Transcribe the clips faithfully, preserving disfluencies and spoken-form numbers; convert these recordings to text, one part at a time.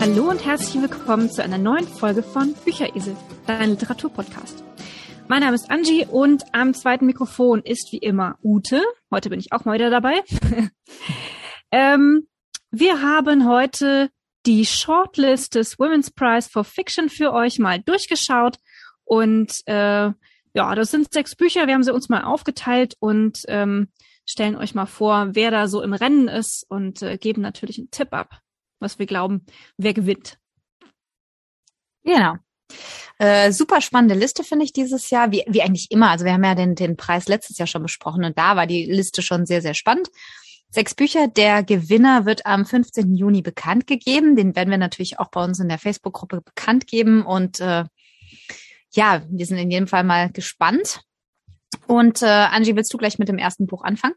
Hallo und herzlich willkommen zu einer neuen Folge von Bücheresel, dein Literaturpodcast. Mein Name ist Angie und am zweiten Mikrofon ist wie immer Ute. Heute bin ich auch mal wieder dabei. ähm, wir haben heute die Shortlist des Women's Prize for Fiction für euch mal durchgeschaut und äh, ja, das sind sechs Bücher. Wir haben sie uns mal aufgeteilt und ähm, stellen euch mal vor, wer da so im Rennen ist und äh, geben natürlich einen Tipp ab, was wir glauben, wer gewinnt. Genau. Äh, super spannende Liste, finde ich, dieses Jahr, wie, wie eigentlich immer. Also wir haben ja den, den Preis letztes Jahr schon besprochen und da war die Liste schon sehr, sehr spannend. Sechs Bücher. Der Gewinner wird am fünfzehnten Juni bekannt gegeben. Den werden wir natürlich auch bei uns in der Facebook-Gruppe bekannt geben und äh, ja, wir sind in jedem Fall mal gespannt. Und äh, Angie, willst du gleich mit dem ersten Buch anfangen?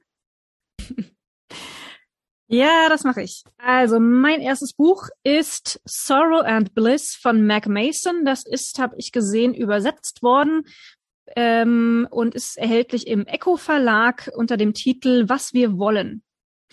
Ja, das mache ich. Also mein erstes Buch ist Sorrow and Bliss von Meg Mason. Das ist, habe ich gesehen, übersetzt worden ähm, und ist erhältlich im Echo Verlag unter dem Titel Was wir wollen.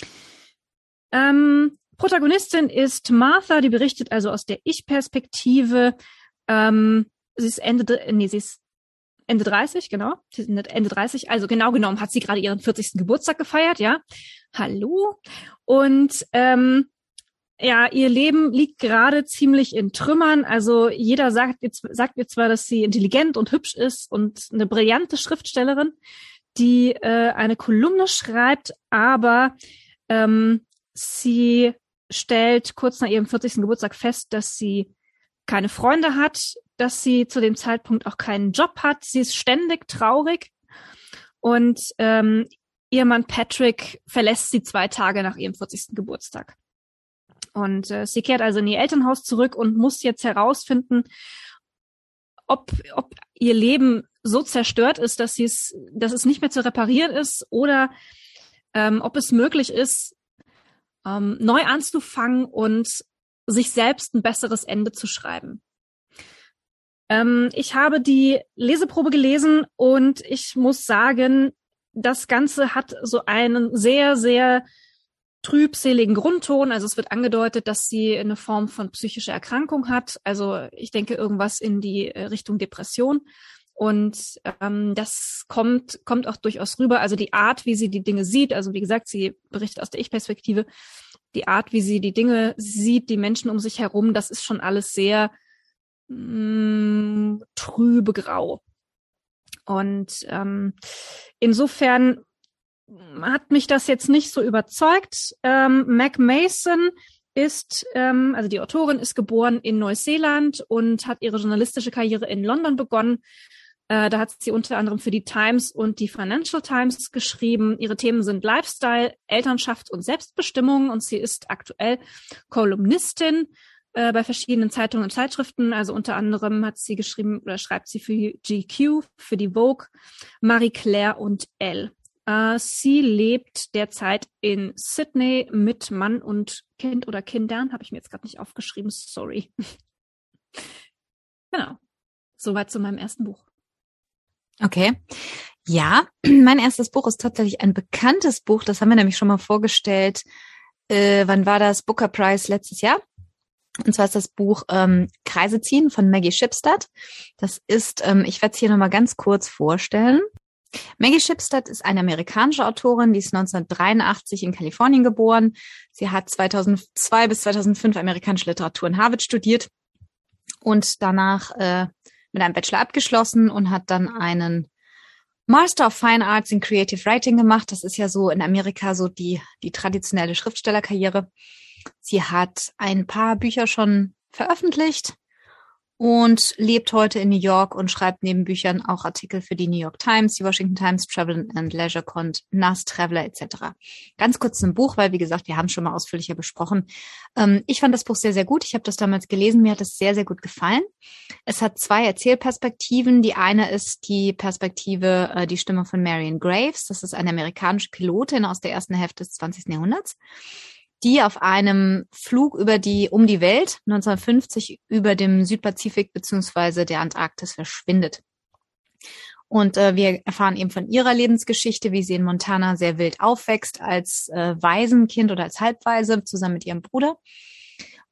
Ähm, Protagonistin ist Martha, die berichtet also aus der Ich-Perspektive. Ähm, sie ist Ende, nee, sie ist Ende dreißig, genau. Sie ist Ende dreißig. Also genau genommen hat sie gerade ihren vierzigsten Geburtstag gefeiert, ja. Hallo. Und ähm, ja, ihr Leben liegt gerade ziemlich in Trümmern. Also jeder sagt jetzt sagt ihr zwar, dass sie intelligent und hübsch ist und eine brillante Schriftstellerin, die äh, eine Kolumne schreibt, aber ähm, sie stellt kurz nach ihrem vierzigsten Geburtstag fest, dass sie keine Freunde hat, dass sie zu dem Zeitpunkt auch keinen Job hat. Sie ist ständig traurig und ähm, ihr Mann Patrick verlässt sie zwei Tage nach ihrem vierzigsten Geburtstag. Und äh, sie kehrt also in ihr Elternhaus zurück und muss jetzt herausfinden, ob, ob ihr Leben so zerstört ist, dass sie es, dass es nicht mehr zu reparieren ist oder ähm, ob es möglich ist, ähm, neu anzufangen und sich selbst ein besseres Ende zu schreiben. Ähm, ich habe die Leseprobe gelesen und ich muss sagen, das Ganze hat so einen sehr, sehr trübseligen Grundton. Also es wird angedeutet, dass sie eine Form von psychischer Erkrankung hat. Also ich denke irgendwas in die Richtung Depression. Und ähm, das kommt kommt auch durchaus rüber. Also die Art, wie sie die Dinge sieht, also wie gesagt, sie berichtet aus der Ich-Perspektive, die Art, wie sie die Dinge sieht, die Menschen um sich herum, das ist schon alles sehr mh, trübe grau. Und ähm, insofern hat mich das jetzt nicht so überzeugt. Ähm, Meg Mason ist, ähm, also die Autorin ist geboren in Neuseeland und hat ihre journalistische Karriere in London begonnen. Äh, da hat sie unter anderem für die Times und die Financial Times geschrieben. Ihre Themen sind Lifestyle, Elternschaft und Selbstbestimmung und sie ist aktuell Kolumnistin äh, bei verschiedenen Zeitungen und Zeitschriften. Also unter anderem hat sie geschrieben oder schreibt sie für G Q, für die Vogue, Marie Claire und Elle. Äh, sie lebt derzeit in Sydney mit Mann und Kind oder Kindern. Habe ich mir jetzt gerade nicht aufgeschrieben, sorry. Genau, soweit zu meinem ersten Buch. Okay. Ja, mein erstes Buch ist tatsächlich ein bekanntes Buch. Das haben wir nämlich schon mal vorgestellt. Äh, wann war das? Booker Prize letztes Jahr. Und zwar ist das Buch ähm, Kreise ziehen von Maggie Shipstead. Das ist, ähm, ich werde es hier nochmal ganz kurz vorstellen. Maggie Shipstead ist eine amerikanische Autorin, die ist neunzehnhundertdreiundachtzig in Kalifornien geboren. Sie hat zweitausendzwei bis zweitausendfünf amerikanische Literatur in Harvard studiert und danach äh, mit einem Bachelor abgeschlossen und hat dann einen Master of Fine Arts in Creative Writing gemacht. Das ist ja so in Amerika so die die traditionelle Schriftstellerkarriere. Sie hat ein paar Bücher schon veröffentlicht und lebt heute in New York und schreibt neben Büchern auch Artikel für die New York Times, die Washington Times, Travel and Leisure, Con, N A S, Traveler et cetera. Ganz kurz zum Buch, weil wie gesagt, wir haben es schon mal ausführlicher besprochen. Ähm, ich fand das Buch sehr, sehr gut. Ich habe das damals gelesen. Mir hat es sehr, sehr gut gefallen. Es hat zwei Erzählperspektiven. Die eine ist die Perspektive, äh, die Stimme von Marion Graves. Das ist eine amerikanische Pilotin aus der ersten Hälfte des zwanzigsten Jahrhunderts. Die auf einem Flug über die um die Welt neunzehnhundertfünfzig über dem Südpazifik beziehungsweise der Antarktis verschwindet. Und äh, wir erfahren eben von ihrer Lebensgeschichte, wie sie in Montana sehr wild aufwächst als äh, Waisenkind oder als Halbwaise zusammen mit ihrem Bruder.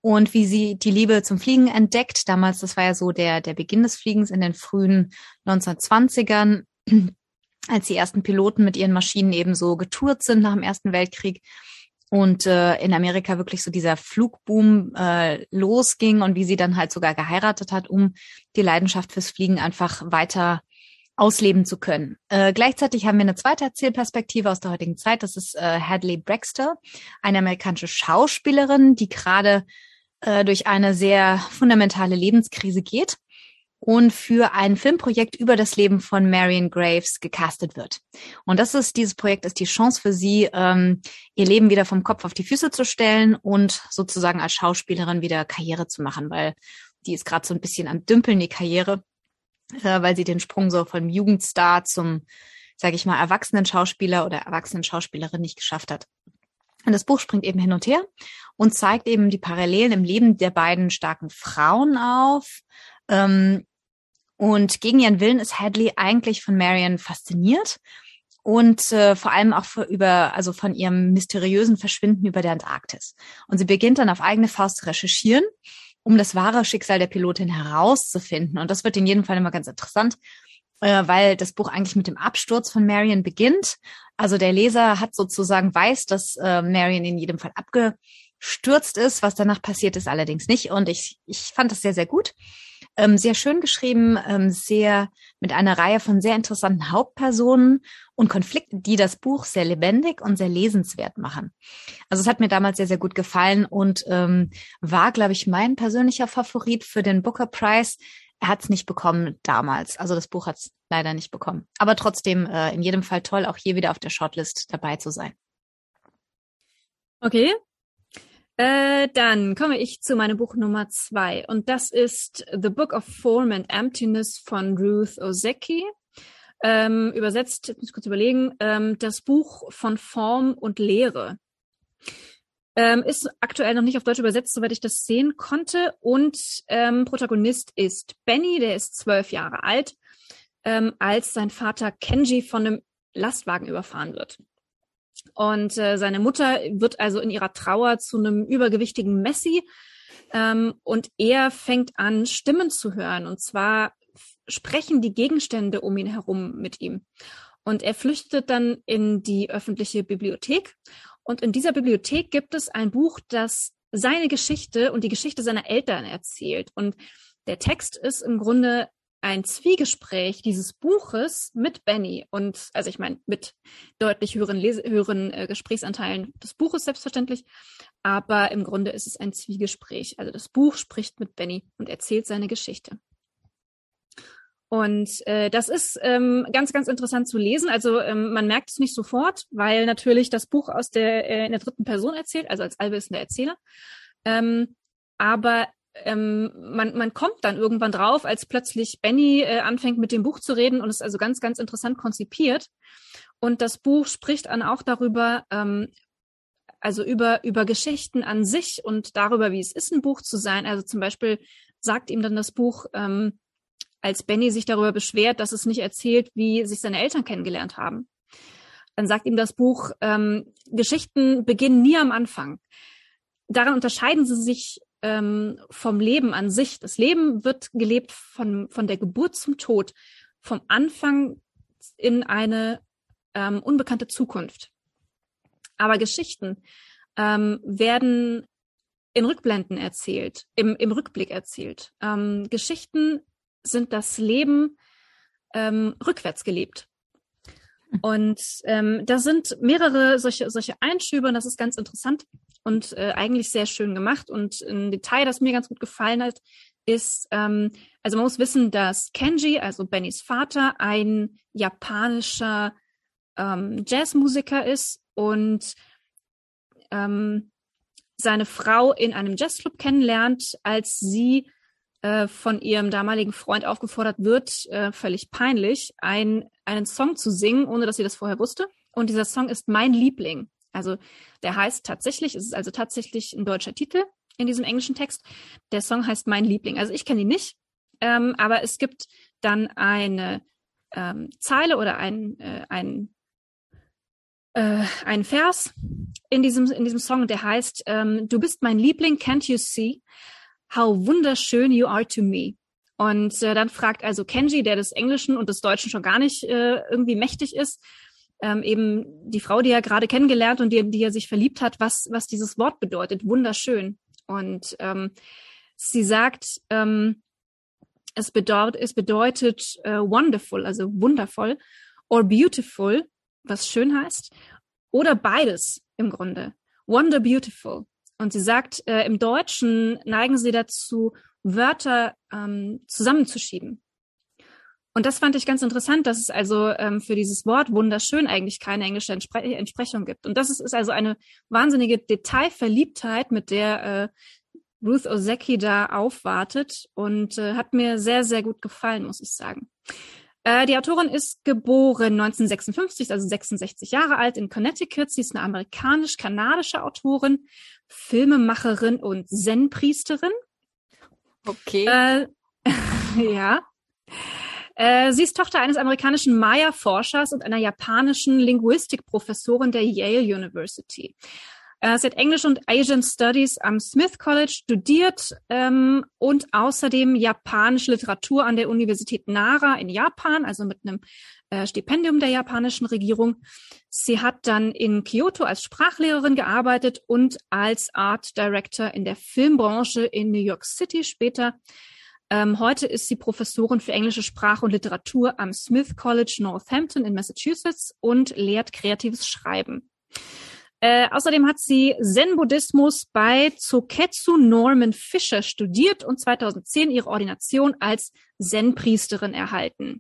und wie sie die Liebe zum Fliegen entdeckt. Damals, das war ja so der, der Beginn des Fliegens in den frühen neunzehnhundertzwanzigern, als die ersten Piloten mit ihren Maschinen eben so getourt sind nach dem Ersten Weltkrieg und äh, in Amerika wirklich so dieser Flugboom äh, losging und wie sie dann halt sogar geheiratet hat, um die Leidenschaft fürs Fliegen einfach weiter ausleben zu können. Äh, gleichzeitig haben wir eine zweite Erzählperspektive aus der heutigen Zeit. Das ist äh, Hadley Braxtor, eine amerikanische Schauspielerin, die gerade äh, durch eine sehr fundamentale Lebenskrise geht und für ein Filmprojekt über das Leben von Marion Graves gecastet wird. Und das ist, dieses Projekt ist die Chance für sie, ähm, ihr Leben wieder vom Kopf auf die Füße zu stellen und sozusagen als Schauspielerin wieder Karriere zu machen, weil die ist gerade so ein bisschen am Dümpeln, die Karriere, äh, weil sie den Sprung so vom Jugendstar zum, sage ich mal, erwachsenen Schauspieler oder erwachsenen Schauspielerin nicht geschafft hat. Und das Buch springt eben hin und her und zeigt eben die Parallelen im Leben der beiden starken Frauen auf. Ähm, und gegen ihren Willen ist Hadley eigentlich von Marion fasziniert und äh, vor allem auch für, über, also von ihrem mysteriösen Verschwinden über der Antarktis. Und sie beginnt dann auf eigene Faust zu recherchieren, um das wahre Schicksal der Pilotin herauszufinden. Und das wird in jedem Fall immer ganz interessant, äh, weil das Buch eigentlich mit dem Absturz von Marion beginnt. Also der Leser hat sozusagen weiß, dass äh, Marion in jedem Fall abgestürzt ist. Was danach passiert ist allerdings nicht. Und ich, ich fand das sehr, sehr gut. Ähm, sehr schön geschrieben, ähm, sehr mit einer Reihe von sehr interessanten Hauptpersonen und Konflikten, die das Buch sehr lebendig und sehr lesenswert machen. Also es hat mir damals sehr, sehr gut gefallen und ähm, war, glaube ich, mein persönlicher Favorit für den Booker Prize. Er hat es nicht bekommen damals. Also das Buch hat es leider nicht bekommen. Aber trotzdem äh, in jedem Fall toll, auch hier wieder auf der Shortlist dabei zu sein. Okay. Äh, dann komme ich zu meinem Buch Nummer zwei. Und das ist The Book of Form and Emptiness von Ruth Ozeki. Ähm, übersetzt, jetzt muss ich kurz überlegen, ähm, das Buch von Form und Leere. Ähm, ist aktuell noch nicht auf Deutsch übersetzt, soweit ich das sehen konnte. Und ähm, Protagonist ist Benny, der ist zwölf Jahre alt, ähm, als sein Vater Kenji von einem Lastwagen überfahren wird. Und äh, seine Mutter wird also in ihrer Trauer zu einem übergewichtigen Messi. Ähm, und er fängt an, Stimmen zu hören. Und zwar sprechen die Gegenstände um ihn herum mit ihm. Und er flüchtet dann in die öffentliche Bibliothek. Und in dieser Bibliothek gibt es ein Buch, das seine Geschichte und die Geschichte seiner Eltern erzählt. Und der Text ist im Grunde ein Zwiegespräch dieses Buches mit Benny und, also ich meine, mit deutlich höheren, Lese höheren äh, Gesprächsanteilen des Buches selbstverständlich, aber im Grunde ist es ein Zwiegespräch. Also das Buch spricht mit Benny und erzählt seine Geschichte. Und äh, das ist ähm, ganz, ganz interessant zu lesen. Also ähm, man merkt es nicht sofort, weil natürlich das Buch aus der äh, in der dritten Person erzählt, also als allwissender Erzähler. Ähm, aber ähm, man, man kommt dann irgendwann drauf, als plötzlich Benny äh, anfängt mit dem Buch zu reden und ist also ganz, ganz interessant konzipiert. Und das Buch spricht dann auch darüber, ähm, also über über Geschichten an sich und darüber, wie es ist, ein Buch zu sein. Also zum Beispiel sagt ihm dann das Buch, ähm, als Benny sich darüber beschwert, dass es nicht erzählt, wie sich seine Eltern kennengelernt haben. Dann sagt ihm das Buch, ähm, Geschichten beginnen nie am Anfang. Daran unterscheiden sie sich ähm, vom Leben an sich. Das Leben wird gelebt von, von der Geburt zum Tod, vom Anfang in eine ähm, unbekannte Zukunft. Aber Geschichten ähm, werden in Rückblenden erzählt, im, im Rückblick erzählt. Ähm, Geschichten sind das Leben ähm, rückwärts gelebt. Und ähm, da sind mehrere solche solche Einschübe und das ist ganz interessant und äh, eigentlich sehr schön gemacht. Und ein Detail, das mir ganz gut gefallen hat, ist, ähm, also man muss wissen, dass Kenji, also Bennys Vater, ein japanischer ähm, Jazzmusiker ist und ähm, seine Frau in einem Jazzclub kennenlernt, als sie äh, von ihrem damaligen Freund aufgefordert wird, äh, völlig peinlich, ein, einen Song zu singen, ohne dass sie das vorher wusste. Und dieser Song ist Mein Liebling. Also der heißt tatsächlich, es ist also tatsächlich ein deutscher Titel in diesem englischen Text. Der Song heißt Mein Liebling. Also ich kenne ihn nicht, ähm, aber es gibt dann eine ähm, Zeile oder ein, äh, ein, äh, ein Vers, in diesem, in diesem Song, der heißt, ähm, du bist mein Liebling, can't you see how wunderschön you are to me. Und äh, dann fragt also Kenji, der des Englischen und des Deutschen schon gar nicht äh, irgendwie mächtig ist, ähm, eben die Frau, die er gerade kennengelernt und die, die er sich verliebt hat, was, was dieses Wort bedeutet, wunderschön. Und ähm, sie sagt, ähm, es bedeutet, es bedeutet äh, wonderful, also wundervoll, or beautiful, was schön heißt, oder beides im Grunde. Wonder beautiful. Und sie sagt, äh, im Deutschen neigen sie dazu, Wörter ähm, zusammenzuschieben. Und das fand ich ganz interessant, dass es also ähm, für dieses Wort wunderschön eigentlich keine englische Entspre- Entsprechung gibt. Und das ist, ist also eine wahnsinnige Detailverliebtheit, mit der äh, Ruth Ozeki da aufwartet und äh, hat mir sehr, sehr gut gefallen, muss ich sagen. Äh, die Autorin ist geboren neunzehnhundertsechsundfünfzig, also sechsundsechzig Jahre alt in Connecticut. Sie ist eine amerikanisch-kanadische Autorin, Filmemacherin und Zen-Priesterin. Okay. Äh, ja. Äh, sie ist Tochter eines amerikanischen Maya-Forschers und einer japanischen Linguistikprofessorin der Yale University. Äh, sie hat Englisch und Asian Studies am Smith College studiert ähm, und außerdem japanische Literatur an der Universität Nara in Japan, also mit einem äh, Stipendium der japanischen Regierung. Sie hat dann in Kyoto als Sprachlehrerin gearbeitet und als Art Director in der Filmbranche in New York City später. Ähm, heute ist sie Professorin für englische Sprache und Literatur am Smith College Northampton in Massachusetts und lehrt kreatives Schreiben. Äh, außerdem hat sie Zen-Buddhismus bei Zoketsu Norman Fisher studiert und zweitausendzehn ihre Ordination als Zen-Priesterin erhalten.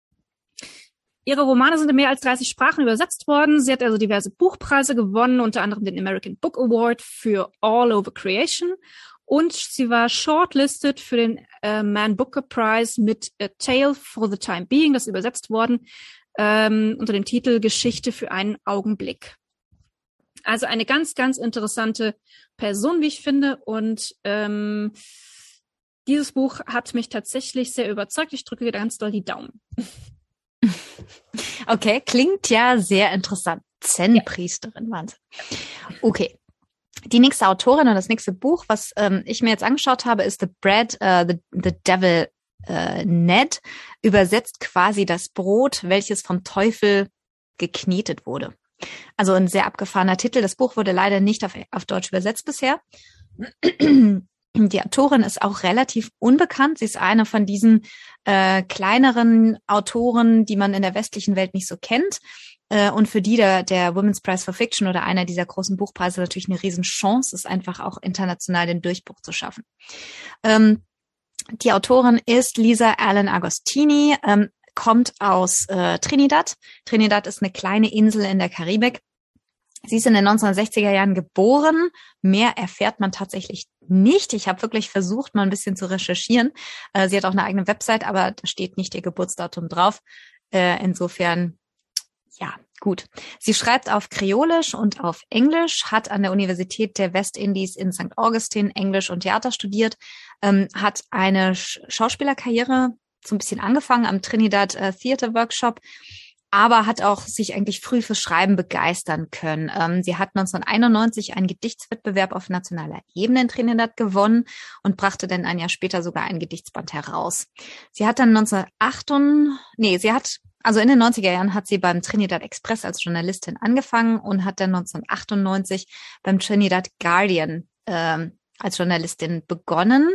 Ihre Romane sind in mehr als dreißig Sprachen übersetzt worden. Sie hat also diverse Buchpreise gewonnen, unter anderem den American Book Award für All Over Creation. Und sie war shortlisted für den äh, Man Booker Prize mit A Tale for the Time Being, das ist übersetzt worden, ähm, unter dem Titel Geschichte für einen Augenblick. Also eine ganz, ganz interessante Person, wie ich finde. Und ähm, dieses Buch hat mich tatsächlich sehr überzeugt. Ich drücke ganz doll die Daumen. Okay, klingt ja sehr interessant. Zen-Priesterin, Wahnsinn. Okay. Die nächste Autorin und das nächste Buch, was ähm, ich mir jetzt angeschaut habe, ist The Bread, uh, the, the Devil uh, Ned. Übersetzt quasi das Brot, welches vom Teufel geknetet wurde. Also ein sehr abgefahrener Titel. Das Buch wurde leider nicht auf, auf Deutsch übersetzt bisher. Die Autorin ist auch relativ unbekannt. Sie ist eine von diesen äh, kleineren Autoren, die man in der westlichen Welt nicht so kennt. Äh, und für die der, der Women's Prize for Fiction oder einer dieser großen Buchpreise natürlich eine Riesenchance ist, einfach auch international den Durchbruch zu schaffen. Ähm, die Autorin ist Lisa Allen Agostini, ähm, kommt aus äh, Trinidad. Trinidad ist eine kleine Insel in der Karibik. Sie ist in den neunzehnhundertsechziger Jahren geboren. Mehr erfährt man tatsächlich nicht. Ich habe wirklich versucht, mal ein bisschen zu recherchieren. Äh, sie hat auch eine eigene Website, aber da steht nicht ihr Geburtsdatum drauf. Äh, insofern, ja, gut. Sie schreibt auf Kreolisch und auf Englisch, hat an der Universität der Westindies in Sankt Augustin Englisch und Theater studiert, ähm, hat eine Sch- Schauspielerkarriere so ein bisschen angefangen am Trinidad äh, Theater Workshop, aber hat auch sich eigentlich früh fürs Schreiben begeistern können. Ähm, sie hat neunzehnhunderteinundneunzig einen Gedichtswettbewerb auf nationaler Ebene in Trinidad gewonnen und brachte dann ein Jahr später sogar einen Gedichtsband heraus. Sie hat dann neunzehnhundertachtundneunzig, nee, sie hat, also in den neunziger Jahren hat sie beim Trinidad Express als Journalistin angefangen und hat dann neunzehnhundertachtundneunzig beim Trinidad Guardian ähm, als Journalistin begonnen.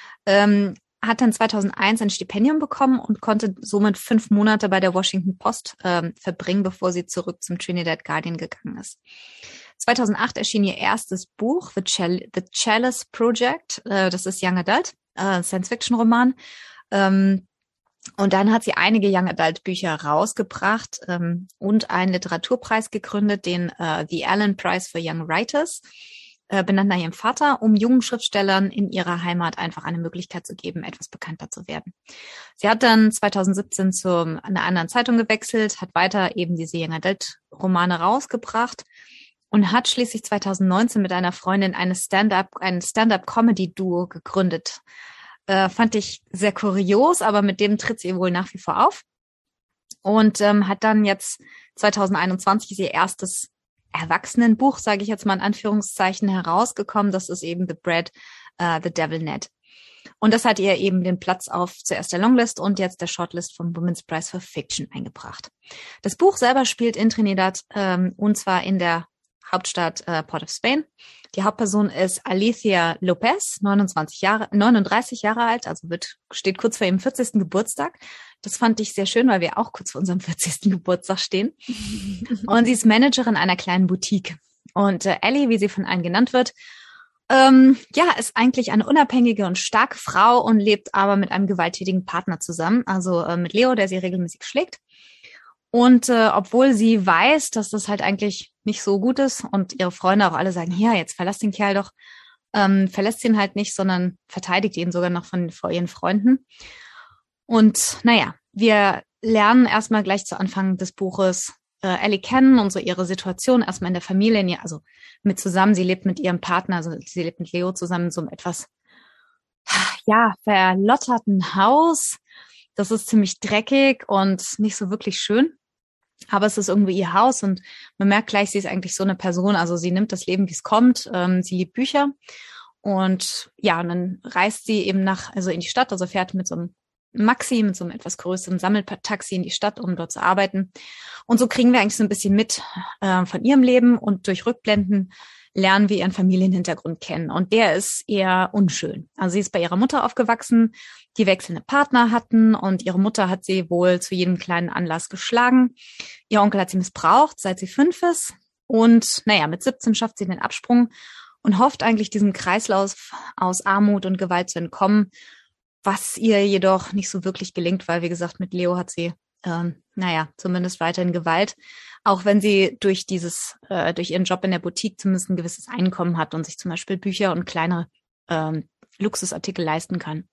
Ähm, hat dann zweitausendeins ein Stipendium bekommen und konnte somit fünf Monate bei der Washington Post ähm, verbringen, bevor sie zurück zum Trinidad Guardian gegangen ist. zweitausendacht erschien ihr erstes Buch, The, Chal- The Chalice Project. Äh, das ist Young Adult, äh, Science-Fiction-Roman. Ähm, und dann hat sie einige Young Adult-Bücher rausgebracht ähm, und einen Literaturpreis gegründet, den äh, The Allen Prize for Young Writers, benannt nach ihrem Vater, um jungen Schriftstellern in ihrer Heimat einfach eine Möglichkeit zu geben, etwas bekannter zu werden. Sie hat dann zweitausendsiebzehn zu einer anderen Zeitung gewechselt, hat weiter eben diese Young Adult Romane rausgebracht und hat schließlich zweitausendneunzehn mit einer Freundin eine Stand-up, ein Stand-up-Comedy-Duo gegründet. Äh, fand ich sehr kurios, aber mit dem tritt sie wohl nach wie vor auf und ähm, hat dann jetzt zweitausendeinundzwanzig ihr erstes Erwachsenenbuch, sage ich jetzt mal in Anführungszeichen, herausgekommen. Das ist eben The Bread, uh, The Devil Net. Und das hat ihr eben den Platz auf zuerst der Longlist und jetzt der Shortlist vom Women's Prize for Fiction eingebracht. Das Buch selber spielt in Trinidad ähm, und zwar in der Hauptstadt äh, Port of Spain. Die Hauptperson ist Alicia Lopez, neunundzwanzig Jahre, neununddreißig Jahre alt, also wird steht kurz vor ihrem vierzigsten Geburtstag. Das fand ich sehr schön, weil wir auch kurz vor unserem vierzigsten Geburtstag stehen. Und sie ist Managerin einer kleinen Boutique. Und äh, Ellie, wie sie von allen genannt wird, ähm, ja, ist eigentlich eine unabhängige und starke Frau und lebt aber mit einem gewalttätigen Partner zusammen, also äh, mit Leo, der sie regelmäßig schlägt. Und äh, obwohl sie weiß, dass das halt eigentlich nicht so gut ist und ihre Freunde auch alle sagen, ja, jetzt verlass den Kerl doch, ähm, verlässt ihn halt nicht, sondern verteidigt ihn sogar noch von vor ihren Freunden. Und naja, wir lernen erstmal gleich zu Anfang des Buches äh, Ellie kennen und so ihre Situation erstmal in der Familie, in ihr, also mit zusammen, sie lebt mit ihrem Partner, also sie lebt mit Leo zusammen in so einem etwas, ja, verlotterten Haus. Das ist ziemlich dreckig und nicht so wirklich schön. Aber es ist irgendwie ihr Haus und man merkt gleich, sie ist eigentlich so eine Person, also sie nimmt das Leben, wie es kommt, ähm, sie liebt Bücher und ja, und dann reist sie eben nach, also in die Stadt, also fährt mit so einem Maxi, mit so einem etwas größeren Sammeltaxi in die Stadt, um dort zu arbeiten. Und so kriegen wir eigentlich so ein bisschen mit äh, von ihrem Leben und durch Rückblenden lernen wir ihren Familienhintergrund kennen. Und der ist eher unschön. Also sie ist bei ihrer Mutter aufgewachsen, die wechselnde Partner hatten und ihre Mutter hat sie wohl zu jedem kleinen Anlass geschlagen. Ihr Onkel hat sie missbraucht, seit sie fünf ist. Und naja, mit siebzehn schafft sie den Absprung und hofft eigentlich diesem Kreislauf aus Armut und Gewalt zu entkommen, was ihr jedoch nicht so wirklich gelingt, weil, wie gesagt, mit Leo hat sie, ähm, naja, zumindest weiterhin Gewalt, auch wenn sie durch dieses, äh, durch ihren Job in der Boutique zumindest ein gewisses Einkommen hat und sich zum Beispiel Bücher und kleinere ähm, Luxusartikel leisten kann.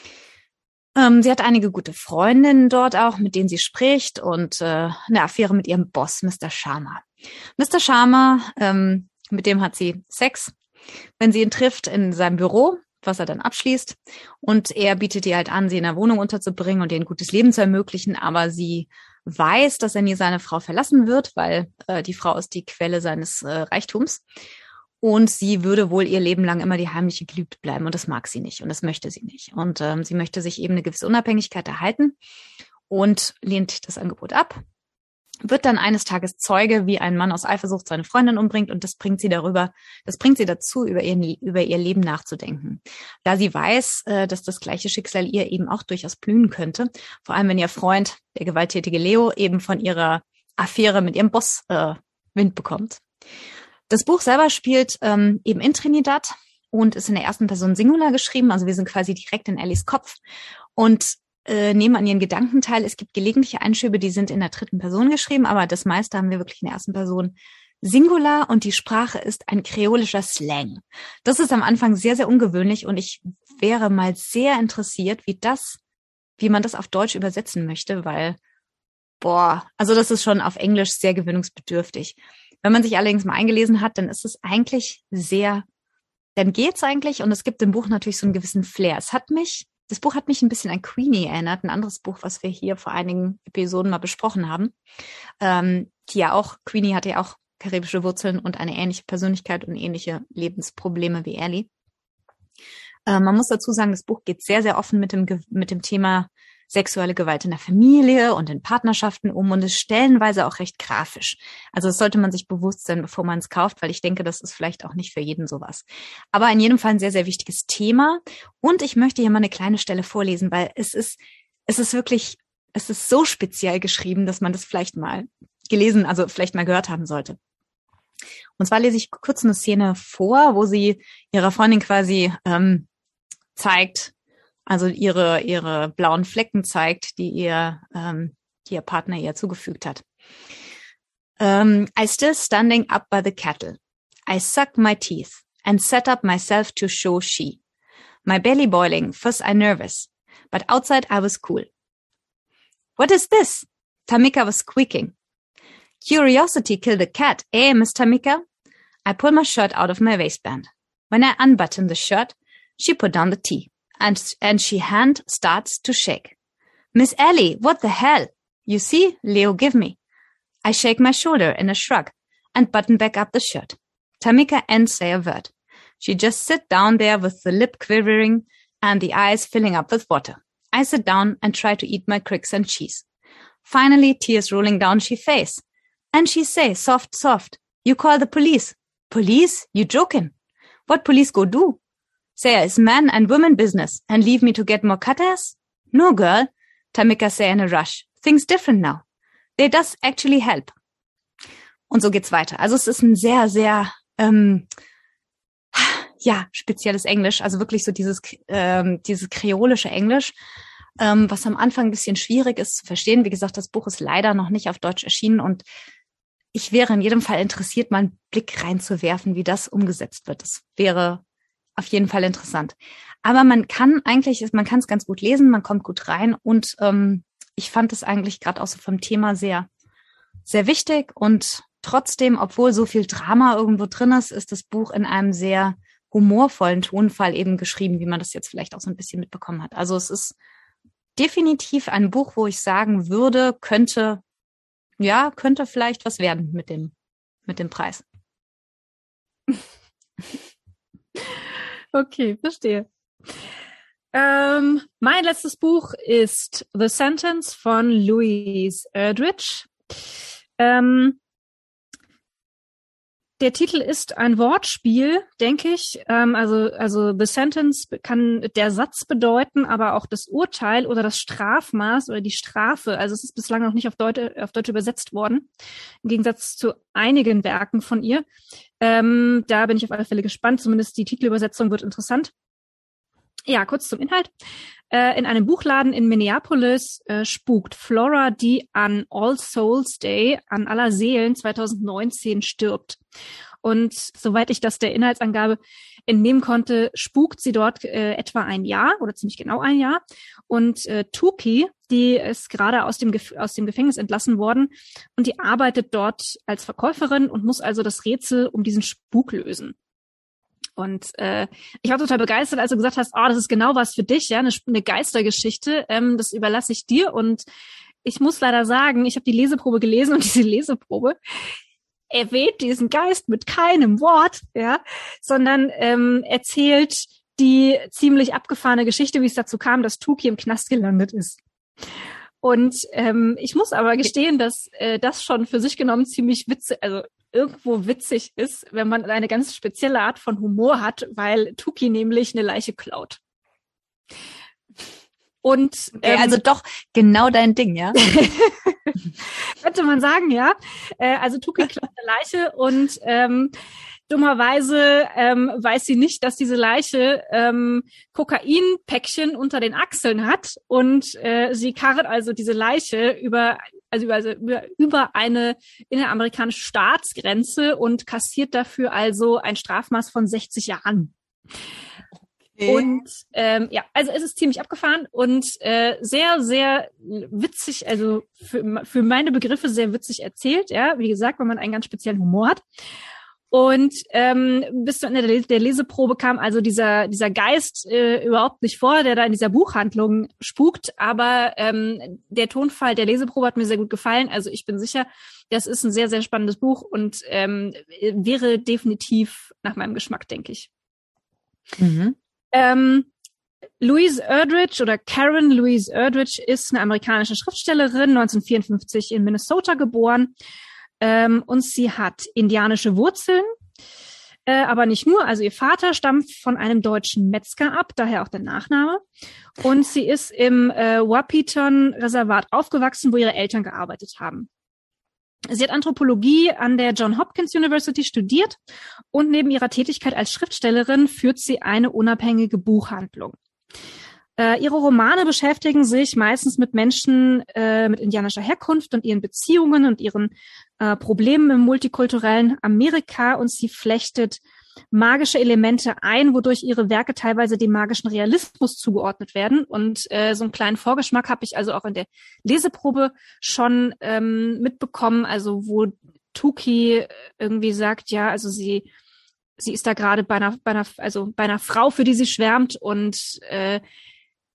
Ähm, sie hat einige gute Freundinnen dort auch, mit denen sie spricht und äh, eine Affäre mit ihrem Boss, Mister Sharma. Mister Sharma, ähm, mit dem hat sie Sex, wenn sie ihn trifft in seinem Büro, was er dann abschließt. Und er bietet ihr halt an, sie in der Wohnung unterzubringen und ihr ein gutes Leben zu ermöglichen. Aber sie weiß, dass er nie seine Frau verlassen wird, weil äh, die Frau ist die Quelle seines äh, Reichtums. Und sie würde wohl ihr Leben lang immer die heimliche Geliebte bleiben. Und das mag sie nicht und das möchte sie nicht. Und ähm, sie möchte sich eben eine gewisse Unabhängigkeit erhalten und lehnt das Angebot ab. Wird dann eines Tages Zeuge, wie ein Mann aus Eifersucht seine Freundin umbringt und das bringt sie darüber, das bringt sie dazu, über ihr, über ihr Leben nachzudenken. Da sie weiß, äh, dass das gleiche Schicksal ihr eben auch durchaus blühen könnte, vor allem wenn ihr Freund, der gewalttätige Leo, eben von ihrer Affäre mit ihrem Boss äh, Wind bekommt. Das Buch selber spielt ähm, eben in Trinidad und ist in der ersten Person Singular geschrieben, also wir sind quasi direkt in Ellies Kopf und Äh, nehmen an ihren Gedanken teil. Es gibt gelegentliche Einschübe, die sind in der dritten Person geschrieben, aber das meiste haben wir wirklich in der ersten Person Singular und die Sprache ist ein kreolischer Slang. Das ist am Anfang sehr, sehr ungewöhnlich und ich wäre mal sehr interessiert, wie das, wie man das auf Deutsch übersetzen möchte, weil, boah, also das ist schon auf Englisch sehr gewöhnungsbedürftig. Wenn man sich allerdings mal eingelesen hat, dann ist es eigentlich sehr, dann geht's eigentlich und es gibt im Buch natürlich so einen gewissen Flair. Es hat mich Das Buch hat mich ein bisschen an Queenie erinnert, ein anderes Buch, was wir hier vor einigen Episoden mal besprochen haben. Ähm, die ja auch, Queenie hatte ja auch karibische Wurzeln und eine ähnliche Persönlichkeit und ähnliche Lebensprobleme wie Ellie. Äh, man muss dazu sagen, das Buch geht sehr, sehr offen mit dem, mit dem Thema sexuelle Gewalt in der Familie und in Partnerschaften um und ist stellenweise auch recht grafisch. Also das sollte man sich bewusst sein, bevor man es kauft, weil ich denke, das ist vielleicht auch nicht für jeden sowas. Aber in jedem Fall ein sehr, sehr wichtiges Thema. Und ich möchte hier mal eine kleine Stelle vorlesen, weil es ist, es ist wirklich, es ist so speziell geschrieben, dass man das vielleicht mal gelesen, also vielleicht mal gehört haben sollte. Und zwar lese ich kurz eine Szene vor, wo sie ihrer Freundin quasi ähm, zeigt, also ihre ihre blauen Flecken zeigt, die ihr ähm, die ihr Partner ihr zugefügt hat. Um, I still standing up by the kettle. I sucked my teeth and set up myself to show she. My belly boiling, first I nervous, but outside I was cool. What is this? Tamika was squeaking. Curiosity killed a cat, eh, Miss Tamika? I pull my shirt out of my waistband. When I unbutton the shirt, she put down the tea. And, and she hand starts to shake. Miss Ellie, what the hell? You see, Leo give me. I shake my shoulder in a shrug. and button back up the shirt. Tamika ain't say a word. She just sit down there with the lip quivering and the eyes filling up with water. I sit down and try to eat my cricks and cheese. Finally, tears rolling down she face. And she say, soft, soft, you call the police. Police? You joking? What police go do? Say it's man and woman business and leave me to get more cut-ass? No, girl, Tamika say in a rush. Things different now. They does actually help. Und so geht's weiter. Also es ist ein sehr, sehr, ähm, ja, spezielles Englisch. Also wirklich so dieses, ähm, dieses kreolische Englisch, ähm, was am Anfang ein bisschen schwierig ist zu verstehen. Wie gesagt, das Buch ist leider noch nicht auf Deutsch erschienen und ich wäre in jedem Fall interessiert, mal einen Blick reinzuwerfen, wie das umgesetzt wird. Das wäre auf jeden Fall interessant. Aber man kann eigentlich, man kann es ganz gut lesen, man kommt gut rein und ähm, ich fand es eigentlich gerade auch so vom Thema sehr, sehr wichtig und trotzdem, obwohl so viel Drama irgendwo drin ist, ist das Buch in einem sehr humorvollen Tonfall eben geschrieben, wie man das jetzt vielleicht auch so ein bisschen mitbekommen hat. Also es ist definitiv ein Buch, wo ich sagen würde, könnte, ja, könnte vielleicht was werden mit dem, mit dem Preis. Okay, verstehe. Ähm, mein letztes Buch ist The Sentence von Louise Erdrich. Ähm, der Titel ist ein Wortspiel, denke ich. Ähm, also, also The Sentence kann der Satz bedeuten, aber auch das Urteil oder das Strafmaß oder die Strafe. Also es ist bislang noch nicht auf Deutsch, auf Deutsch übersetzt worden, im Gegensatz zu einigen Werken von ihr. Ähm, da bin ich auf alle Fälle gespannt. Zumindest die Titelübersetzung wird interessant. Ja, kurz zum Inhalt. Äh, in einem Buchladen in Minneapolis äh, spukt Flora, die an All Souls Day, an aller Seelen zwanzig neunzehn stirbt. Und soweit ich das der Inhaltsangabe entnehmen konnte, spukt sie dort äh, etwa ein Jahr oder ziemlich genau ein Jahr. Und äh, Tuki, die ist gerade aus dem, Gef- aus dem Gefängnis entlassen worden und die arbeitet dort als Verkäuferin und muss also das Rätsel um diesen Spuk lösen. Und äh, ich war total begeistert, als du gesagt hast, oh, das ist genau was für dich, ja, eine, eine Geistergeschichte. Ähm, das überlasse ich dir. Und ich muss leider sagen, ich habe die Leseprobe gelesen und diese Leseprobe erwähnt diesen Geist mit keinem Wort, ja, sondern ähm, erzählt die ziemlich abgefahrene Geschichte, wie es dazu kam, dass Tuki im Knast gelandet ist. Und ähm, ich muss aber gestehen, dass äh, das schon für sich genommen ziemlich witzig, also irgendwo witzig ist, wenn man eine ganz spezielle Art von Humor hat, weil Tuki nämlich eine Leiche klaut. Und okay, ähm, also doch genau dein Ding, ja? könnte man sagen, ja. Äh, also Tuki klaut eine Leiche und ähm, dummerweise ähm, weiß sie nicht, dass diese Leiche ähm, Kokainpäckchen unter den Achseln hat und äh, sie karrt also diese Leiche über also über, also über, über eine inneramerikanische Staatsgrenze und kassiert dafür also ein Strafmaß von sechzig Jahren. Okay. Und ähm, ja, also es ist ziemlich abgefahren und äh, sehr, sehr witzig, also für, für meine Begriffe sehr witzig erzählt, ja, wie gesagt, wenn man einen ganz speziellen Humor hat. Und ähm, bis zu Ende der Leseprobe kam also dieser dieser Geist äh, überhaupt nicht vor, der da in dieser Buchhandlung spukt. Aber ähm, der Tonfall der Leseprobe hat mir sehr gut gefallen. Also ich bin sicher, das ist ein sehr, sehr spannendes Buch und ähm, wäre definitiv nach meinem Geschmack, denke ich. Mhm. Ähm, Louise Erdrich oder Karen Louise Erdrich ist eine amerikanische Schriftstellerin, neunzehnhundertvierundfünfzig in Minnesota geboren. Ähm, und sie hat indianische Wurzeln, äh, aber nicht nur. Also ihr Vater stammt von einem deutschen Metzger ab, daher auch der Nachname. Und sie ist im äh, Wahpeton-Reservat aufgewachsen, wo ihre Eltern gearbeitet haben. Sie hat Anthropologie an der Johns Hopkins University studiert und neben ihrer Tätigkeit als Schriftstellerin führt sie eine unabhängige Buchhandlung. Äh, ihre Romane beschäftigen sich meistens mit Menschen äh, mit indianischer Herkunft und ihren Beziehungen und ihren äh, Problemen im multikulturellen Amerika und sie flechtet magische Elemente ein, wodurch ihre Werke teilweise dem magischen Realismus zugeordnet werden. Und äh, so einen kleinen Vorgeschmack habe ich also auch in der Leseprobe schon ähm, mitbekommen, also wo Tuki irgendwie sagt, ja, also sie sie ist da gerade bei einer bei einer also bei einer Frau, für die sie schwärmt und äh,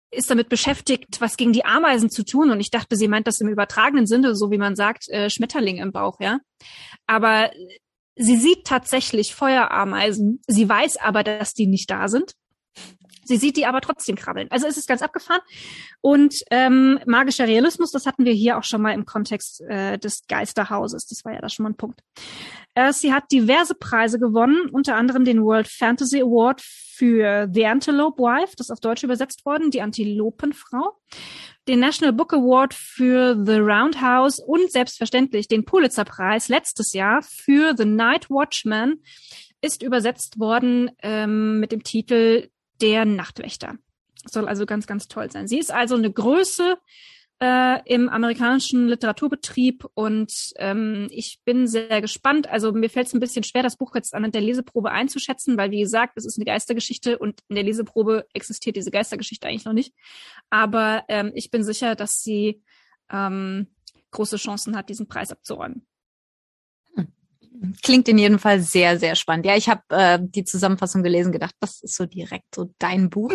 ist damit beschäftigt, was gegen die Ameisen zu tun. Und ich dachte, sie meint das im übertragenen Sinne, so wie man sagt, äh, Schmetterling im Bauch, ja. Aber sie sieht tatsächlich Feuerameisen. Sie weiß aber, dass die nicht da sind. Sie sieht die aber trotzdem krabbeln. Also es ist ganz abgefahren. Und ähm, magischer Realismus, das hatten wir hier auch schon mal im Kontext äh, des Geisterhauses. Das war ja da schon mal ein Punkt. Äh, sie hat diverse Preise gewonnen, unter anderem den World Fantasy Award für The Antelope Wife, das ist auf Deutsch übersetzt worden, die Antilopenfrau, den National Book Award für The Roundhouse und selbstverständlich den Pulitzerpreis letztes Jahr für The Night Watchman, ist übersetzt worden ähm, mit dem Titel Der Nachtwächter. Soll also ganz, ganz toll sein. Sie ist also eine Größe äh, im amerikanischen Literaturbetrieb und ähm, ich bin sehr gespannt. Also mir fällt es ein bisschen schwer, das Buch jetzt anhand der Leseprobe einzuschätzen, weil wie gesagt, es ist eine Geistergeschichte und in der Leseprobe existiert diese Geistergeschichte eigentlich noch nicht. Aber ähm, ich bin sicher, dass sie ähm, große Chancen hat, diesen Preis abzuräumen. Klingt in jedem Fall sehr, sehr spannend. Ja, ich habe äh, die Zusammenfassung gelesen, gedacht, das ist so direkt so dein Buch.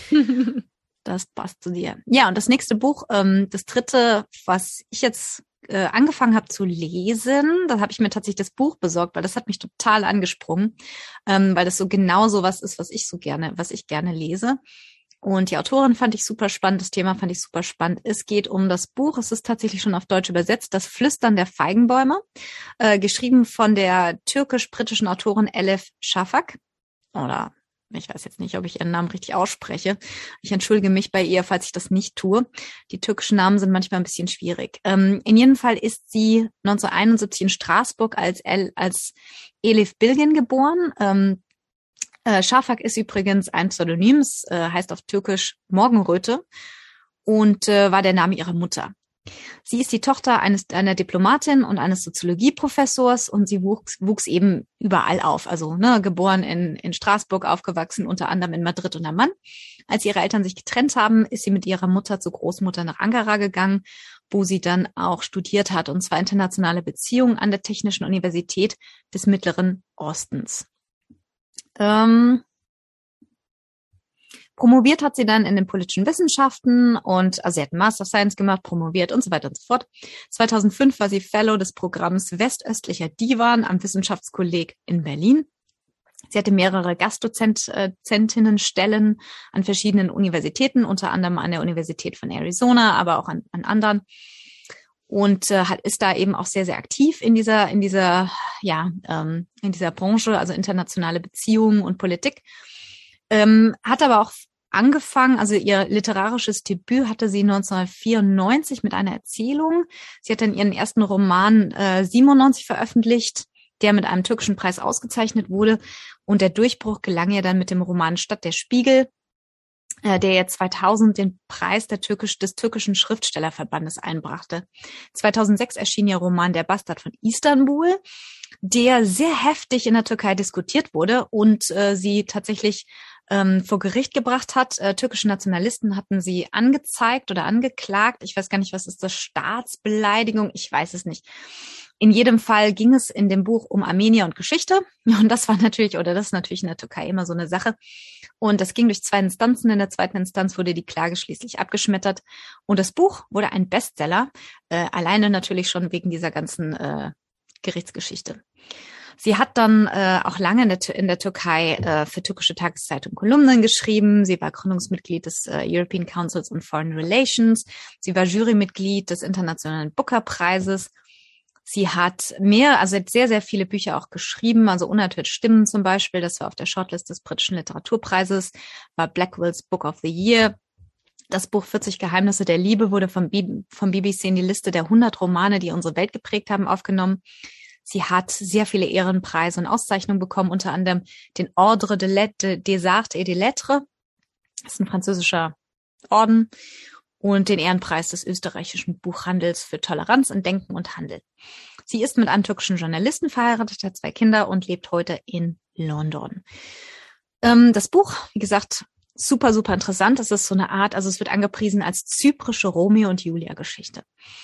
Das passt zu dir. Ja, und das nächste Buch, ähm, das dritte, was ich jetzt äh, angefangen habe zu lesen, da habe ich mir tatsächlich das Buch besorgt, weil das hat mich total angesprungen, ähm, weil das so genau so was ist, was ich so gerne, was ich gerne lese. Und die Autorin fand ich super spannend, das Thema fand ich super spannend. Es geht um das Buch, es ist tatsächlich schon auf Deutsch übersetzt, Das Flüstern der Feigenbäume, äh, geschrieben von der türkisch-britischen Autorin Elif Shafak. Oder ich weiß jetzt nicht, ob ich ihren Namen richtig ausspreche. Ich entschuldige mich bei ihr, falls ich das nicht tue. Die türkischen Namen sind manchmal ein bisschen schwierig. Ähm, in jedem Fall ist sie neunzehnhunderteinundsiebzig in Straßburg als, El, als Elif Bilgin geboren. Ähm, Äh, Shafak ist übrigens ein Pseudonym, äh, heißt auf Türkisch Morgenröte und äh, war der Name ihrer Mutter. Sie ist die Tochter eines einer Diplomatin und eines Soziologieprofessors und sie wuchs, wuchs eben überall auf. Also ne, geboren in, in Straßburg, aufgewachsen, unter anderem in Madrid und Amman. Als ihre Eltern sich getrennt haben, ist sie mit ihrer Mutter zur Großmutter nach Ankara gegangen, wo sie dann auch studiert hat, und zwar internationale Beziehungen an der Technischen Universität des Mittleren Ostens. Ähm, promoviert hat sie dann in den politischen Wissenschaften und also sie hat einen Master of Science gemacht, promoviert und so weiter und so fort. zweitausendfünf war sie Fellow des Programms Westöstlicher Divan am Wissenschaftskolleg in Berlin. Sie hatte mehrere Gastdozentinnenstellen an verschiedenen Universitäten, unter anderem an der Universität von Arizona, aber auch an, an anderen. Und äh, hat, ist da eben auch sehr, sehr aktiv in dieser, in dieser, ja, ähm, in dieser Branche, also internationale Beziehungen und Politik. Ähm, hat aber auch angefangen, also ihr literarisches Debüt hatte sie neunzehnhundertvierundneunzig mit einer Erzählung. Sie hat dann ihren ersten Roman äh, siebenundneunzig veröffentlicht, der mit einem türkischen Preis ausgezeichnet wurde. Und der Durchbruch gelang ihr dann mit dem Roman Stadt der Spiegel, der jetzt zweitausend den Preis der Türkisch, des türkischen Schriftstellerverbandes einbrachte. zweitausendsechs erschien ihr Roman Der Bastard von Istanbul, der sehr heftig in der Türkei diskutiert wurde und äh, sie tatsächlich ähm, vor Gericht gebracht hat. Äh, türkische Nationalisten hatten sie angezeigt oder angeklagt. Ich weiß gar nicht, was ist das? Staatsbeleidigung? Ich weiß es nicht. In jedem Fall ging es in dem Buch um Armenier und Geschichte. Und das war natürlich, oder das ist natürlich in der Türkei immer so eine Sache. Und das ging durch zwei Instanzen. In der zweiten Instanz wurde die Klage schließlich abgeschmettert. Und das Buch wurde ein Bestseller, äh, alleine natürlich schon wegen dieser ganzen äh, Gerichtsgeschichte. Sie hat dann äh, auch lange in der, in der Türkei äh, für türkische Tageszeitungen Kolumnen geschrieben. Sie war Gründungsmitglied des äh, European Councils on Foreign Relations. Sie war Jurymitglied des Internationalen Booker-Preises. Sie hat mehr, also hat sehr, sehr viele Bücher auch geschrieben, also Unerhört Stimmen zum Beispiel, das war auf der Shortlist des britischen Literaturpreises, war Blackwell's Book of the Year. Das Buch vierzig Geheimnisse der Liebe wurde vom, B- vom B B C in die Liste der hundert Romane, die unsere Welt geprägt haben, aufgenommen. Sie hat sehr viele Ehrenpreise und Auszeichnungen bekommen, unter anderem den Ordre de Lettres, des Arts et des Lettres, das ist ein französischer Orden, und den Ehrenpreis des österreichischen Buchhandels für Toleranz in Denken und Handeln. Sie ist mit einem türkischen Journalisten verheiratet, hat zwei Kinder und lebt heute in London. Ähm, das Buch, wie gesagt, super, super interessant. Es ist so eine Art, also es wird angepriesen als zyprische Romeo- und Julia-Geschichte.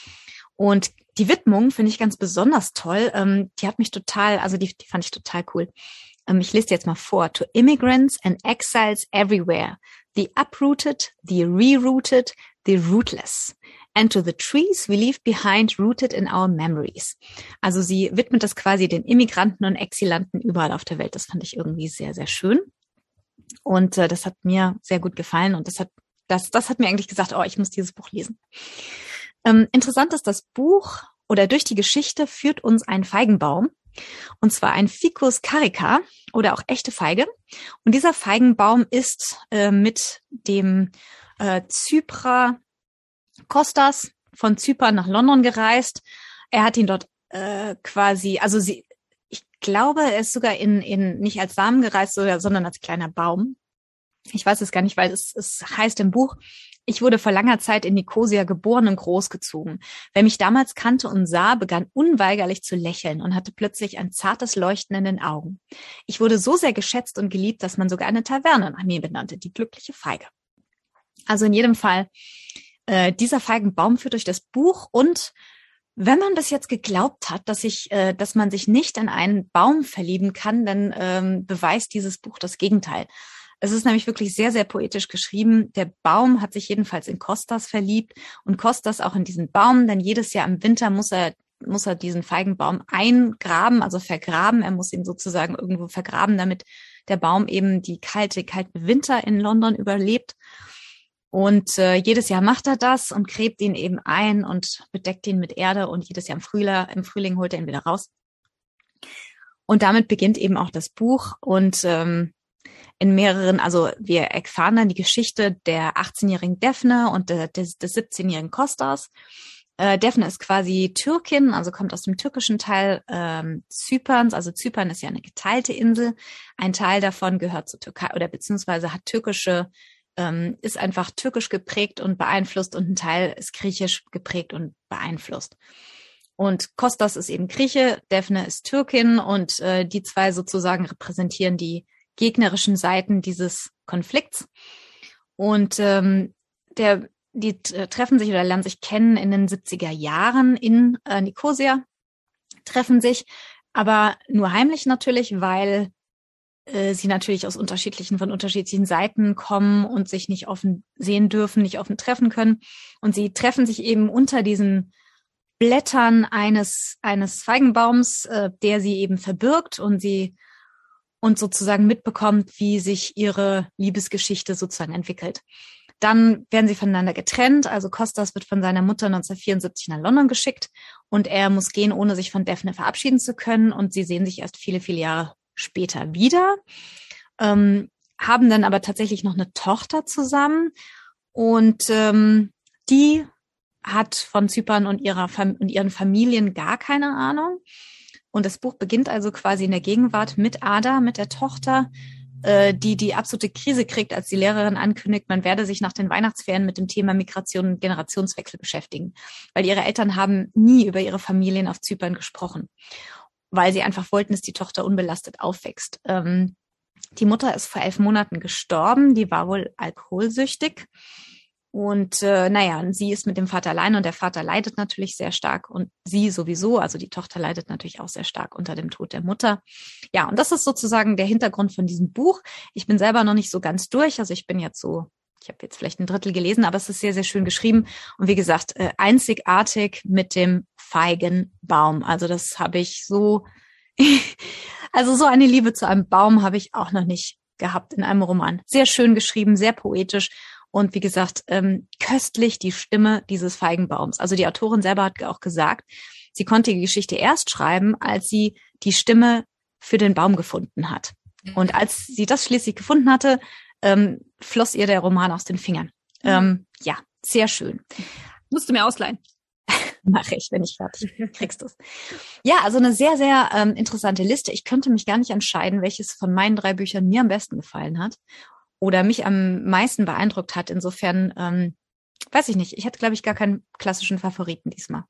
Und die Widmung finde ich ganz besonders toll. Ähm, die hat mich total, also die, die fand ich total cool. Ähm, ich lese jetzt mal vor. To immigrants and exiles everywhere, the uprooted, the rerouted, the rootless. And to the trees we leave behind, rooted in our memories. Also sie widmet das quasi den Immigranten und Exilanten überall auf der Welt. Das fand ich irgendwie sehr, sehr schön. Und äh, das hat mir sehr gut gefallen. Und das hat, das, das hat mir eigentlich gesagt, oh, ich muss dieses Buch lesen. Ähm, interessant ist, das Buch oder durch die Geschichte führt uns ein Feigenbaum. Und zwar ein Ficus carica oder auch echte Feige. Und dieser Feigenbaum ist äh, mit dem äh, Zyprer Kostas von Zypern nach London gereist. Er hat ihn dort äh, quasi, also sie, ich glaube, er ist sogar in, in nicht als Samen gereist, sondern als kleiner Baum. Ich weiß es gar nicht, weil es, es heißt im Buch, ich wurde vor langer Zeit in Nikosia geboren und großgezogen. Wer mich damals kannte und sah, begann unweigerlich zu lächeln und hatte plötzlich ein zartes Leuchten in den Augen. Ich wurde so sehr geschätzt und geliebt, dass man sogar eine Taverne nach mir benannte, die glückliche Feige. Also in jedem Fall, äh, dieser Feigenbaum führt durch das Buch, und wenn man bis jetzt geglaubt hat, dass ich, äh, dass man sich nicht in einen Baum verlieben kann, dann ähm, beweist dieses Buch das Gegenteil. Es ist nämlich wirklich sehr, sehr poetisch geschrieben. Der Baum hat sich jedenfalls in Kostas verliebt und Kostas auch in diesen Baum, denn jedes Jahr im Winter muss er muss er diesen Feigenbaum eingraben, also vergraben. Er muss ihn sozusagen irgendwo vergraben, damit der Baum eben die kalte, kalten Winter in London überlebt. Und äh, jedes Jahr macht er das und gräbt ihn eben ein und bedeckt ihn mit Erde, und jedes Jahr im Frühling, im Frühling holt er ihn wieder raus. Und damit beginnt eben auch das Buch, und ähm, in mehreren, also wir erfahren dann die Geschichte der achtzehnjährigen Daphne und de, des, des siebzehnjährigen Kostas. Äh, Daphne ist quasi Türkin, also kommt aus dem türkischen Teil ähm, Zyperns. Also Zypern ist ja eine geteilte Insel. Ein Teil davon gehört zur Türkei oder beziehungsweise hat türkische ähm, ist einfach türkisch geprägt und beeinflusst, und ein Teil ist griechisch geprägt und beeinflusst. Und Kostas ist eben Grieche, Daphne ist Türkin, und äh, die zwei sozusagen repräsentieren die gegnerischen Seiten dieses Konflikts. Und ähm, der, die äh, treffen sich oder lernen sich kennen in den siebziger Jahren in äh, Nikosia, treffen sich, aber nur heimlich natürlich, weil äh, sie natürlich aus unterschiedlichen, von unterschiedlichen Seiten kommen und sich nicht offen sehen dürfen, nicht offen treffen können. Und sie treffen sich eben unter diesen Blättern eines, eines Feigenbaums, äh, der sie eben verbirgt, und sie und sozusagen mitbekommt, wie sich ihre Liebesgeschichte sozusagen entwickelt. Dann werden sie voneinander getrennt. Also Kostas wird von seiner Mutter neunzehnhundertvierundsiebzig nach London geschickt, und er muss gehen, ohne sich von Daphne verabschieden zu können. Und sie sehen sich erst viele, viele Jahre später wieder, ähm, haben dann aber tatsächlich noch eine Tochter zusammen, und ähm, die hat von Zypern und ihrer Fam- und ihren Familien gar keine Ahnung. Und das Buch beginnt also quasi in der Gegenwart mit Ada, mit der Tochter, äh, die die absolute Krise kriegt, als die Lehrerin ankündigt, man werde sich nach den Weihnachtsferien mit dem Thema Migration und Generationswechsel beschäftigen. Weil ihre Eltern haben nie über ihre Familien auf Zypern gesprochen, weil sie einfach wollten, dass die Tochter unbelastet aufwächst. Ähm, die Mutter ist vor elf Monaten gestorben, die war wohl alkoholsüchtig. Und äh, naja, sie ist mit dem Vater allein, und der Vater leidet natürlich sehr stark, und sie sowieso, also die Tochter leidet natürlich auch sehr stark unter dem Tod der Mutter. Ja, und das ist sozusagen der Hintergrund von diesem Buch. Ich bin selber noch nicht so ganz durch, also ich bin jetzt so, ich habe jetzt vielleicht ein Drittel gelesen, aber es ist sehr, sehr schön geschrieben. Und wie gesagt, äh, einzigartig mit dem Feigenbaum. Also das habe ich so, also so eine Liebe zu einem Baum habe ich auch noch nicht gehabt in einem Roman. Sehr schön geschrieben, sehr poetisch. Und wie gesagt, ähm, köstlich die Stimme dieses Feigenbaums. Also die Autorin selber hat auch gesagt, sie konnte die Geschichte erst schreiben, als sie die Stimme für den Baum gefunden hat. Und als sie das schließlich gefunden hatte, ähm, floss ihr der Roman aus den Fingern. Mhm. Ähm, ja, sehr schön. Musst du mir ausleihen. Mache ich, wenn ich fertig bin. Kriegst du es. Ja, also eine sehr, sehr ähm, interessante Liste. Ich könnte mich gar nicht entscheiden, welches von meinen drei Büchern mir am besten gefallen hat oder mich am meisten beeindruckt hat. Insofern, ähm, weiß ich nicht. Ich hätte, glaube ich, gar keinen klassischen Favoriten diesmal.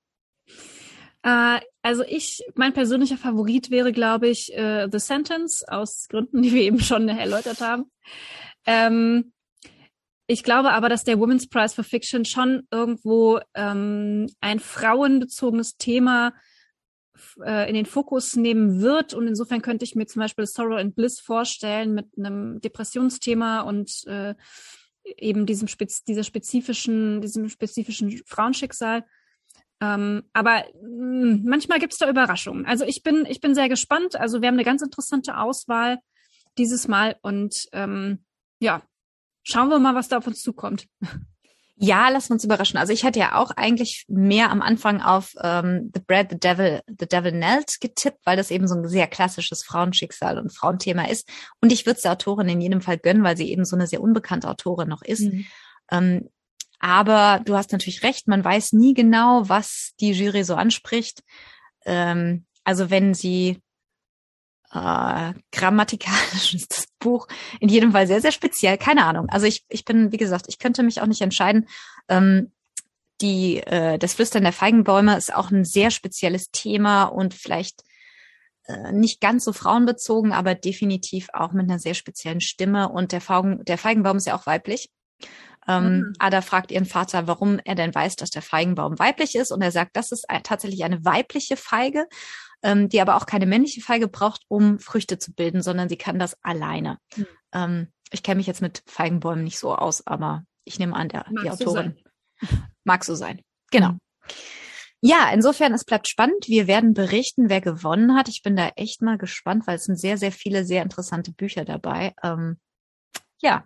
Äh, also ich, mein persönlicher Favorit wäre, glaube ich, äh, The Sentence, aus Gründen, die wir eben schon erläutert haben. Ähm, ich glaube aber, dass der Women's Prize for Fiction schon irgendwo ähm, ein frauenbezogenes Thema äh, in den Fokus nehmen wird. Und insofern könnte ich mir zum Beispiel Sorrow and Bliss vorstellen mit einem Depressionsthema und äh, eben diesem Spez- dieser spezifischen, diesem spezifischen Frauenschicksal. Ähm, aber mh, manchmal gibt es da Überraschungen. Also ich bin, ich bin sehr gespannt. Also wir haben eine ganz interessante Auswahl dieses Mal und ähm, ja, schauen wir mal, was da auf uns zukommt. Ja, lassen wir uns überraschen. Also ich hatte ja auch eigentlich mehr am Anfang auf ähm, The Bread the Devil, The Devil Knelt getippt, weil das eben so ein sehr klassisches Frauenschicksal und Frauenthema ist. Und ich würde es der Autorin in jedem Fall gönnen, weil sie eben so eine sehr unbekannte Autorin noch ist. Mhm. Ähm, aber du hast natürlich recht, man weiß nie genau, was die Jury so anspricht. Ähm, also wenn sie Äh, grammatikalisch ist das Buch in jedem Fall sehr, sehr speziell. Keine Ahnung. Also ich, ich bin, wie gesagt, ich könnte mich auch nicht entscheiden. Ähm, die, äh, das Flüstern der Feigenbäume ist auch ein sehr spezielles Thema und vielleicht äh, nicht ganz so frauenbezogen, aber definitiv auch mit einer sehr speziellen Stimme. Und der, Feigen, der Feigenbaum ist ja auch weiblich. Ähm, mhm. Ada fragt ihren Vater, warum er denn weiß, dass der Feigenbaum weiblich ist. Und er sagt, das ist ein, tatsächlich eine weibliche Feige, ähm, die aber auch keine männliche Feige braucht, um Früchte zu bilden, sondern sie kann das alleine. Mhm. Ähm, ich kenne mich jetzt mit Feigenbäumen nicht so aus, aber ich nehme an, der, die Autorin so mag so sein. Genau. Mhm. Ja, insofern, es bleibt spannend. Wir werden berichten, wer gewonnen hat. Ich bin da echt mal gespannt, weil es sind sehr, sehr viele sehr interessante Bücher dabei. Ähm, ja,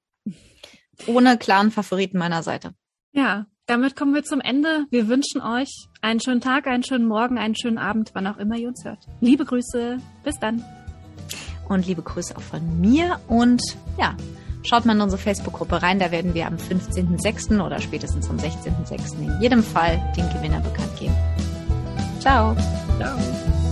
ohne klaren Favoriten meiner Seite. Ja, damit kommen wir zum Ende. Wir wünschen euch einen schönen Tag, einen schönen Morgen, einen schönen Abend, wann auch immer ihr uns hört. Liebe Grüße, bis dann. Und liebe Grüße auch von mir. Und ja, schaut mal in unsere Facebook-Gruppe rein. Da werden wir am fünfzehnten sechsten oder spätestens am sechzehnten sechsten in jedem Fall den Gewinner bekannt geben. Ciao. Ciao.